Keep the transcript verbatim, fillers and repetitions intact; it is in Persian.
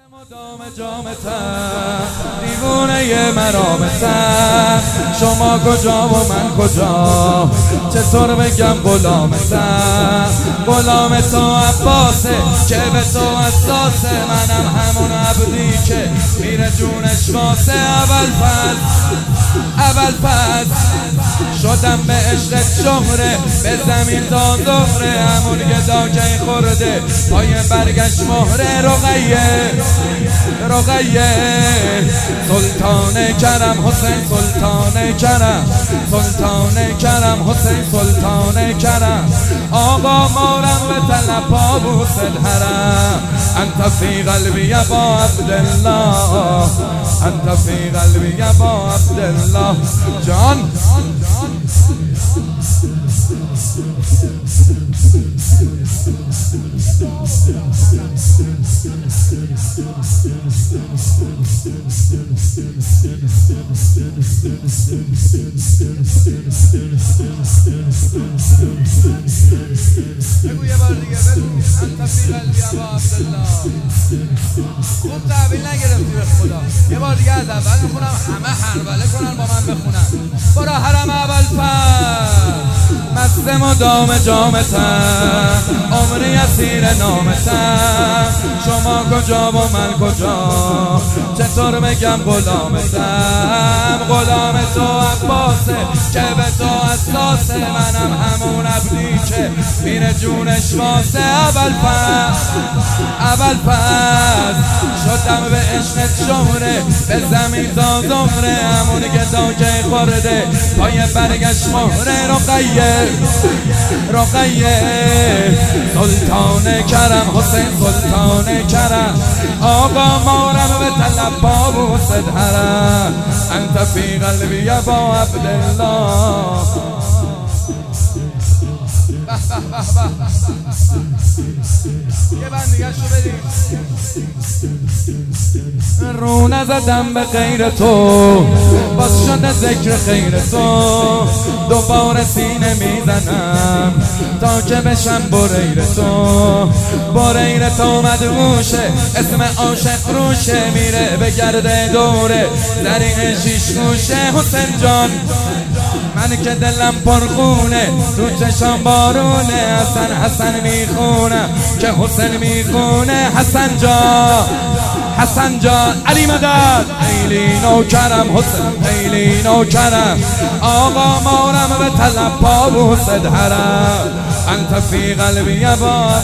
مدام جامتم دیوونه مرامتم، شما کجا و من کجا، چطور بگم غلامتم. غلام تو عباسه که به تو اساسه، منم همون عبدی که میره جونش واسه. اول پس اول پس شدم به عشقت شهره، به زمین تا ظهره، همون گدا که خورده پای برگشت مهره. رقیه رقیه سلطان کرم حسین، سلطان کرم، سلطان کرم حسین، سلطان کرم. آقا مارم به طلب پابوس الحرم، انت فی قلبی ابا عبدالله، انت فی قلبی ابا عبدالله. جان بگو یه بار دیگه، بگو انت فی قلبی ابا عبدالله. خوب تحویل نگرفتی به خدا. یه بار دیگه از اول میخونم، همه هربله کنن با من بخونن. برا حرم اول پر مست مدام جامتم، عمری اسیر نامتم، شما کجا و من کجا، چطور بگم غلامتم. غلام تو عباسه که به تو اساسه، منم همون عبدی که میره جونش واسه. اول پس اول پس شدم به عشقت شهره، به زمین تا ظهره، همون گدا که خورده پای برگشت مهره. رقیه رقیه سلطان کرم حسین، سلطان کرم. آقا مارم به طلب پابوس الحرم، انت فی قلبی ابا عبدالله. یه بندیگه شو بدیم. رو نزدم به غیر تو، باز شده ذکر خیر تو، دوباره سینه میزنم تا که بشم بریر تو. بریر تو مدهوشه، اسم عاشق روشه، میره به گرده دوره زریع شیش گوشه. حسین جان من که دلم پرخونه، تو چشم بارونه، حسن حسن میخونم که حسین میخونه. حسن جان حسن جان علی مدد، خیلی نوکرم حسین، خیلی نوکرم. آقا مارم به طلب پابوس الحرم، انت فی قلبی ابا.